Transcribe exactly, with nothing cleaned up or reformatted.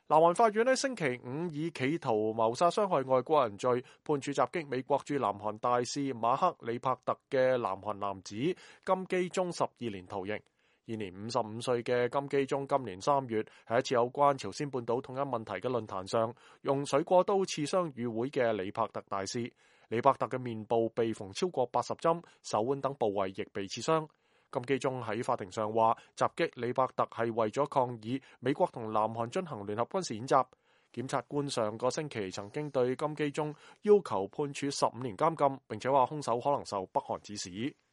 南韓法院喺星期五以企圖謀殺傷害外國人罪判處襲擊美國駐南韓大使馬克里帕特嘅南韓男子金基中十二年徒刑。現年五十五歲嘅金基中今年三月喺一次有關朝鮮半島統一問題嘅論壇上，用水果刀刺傷與會嘅里帕特大使。里帕特嘅面部被縫超過八十針，手腕等部位亦被刺傷。金基中喺法庭上話，襲擊里帕特係為咗抗議美國同南韓進行聯合軍事演習。檢察官上個星期曾經對金基中要求判處十五年監禁，並且話兇手可能受北韓指使。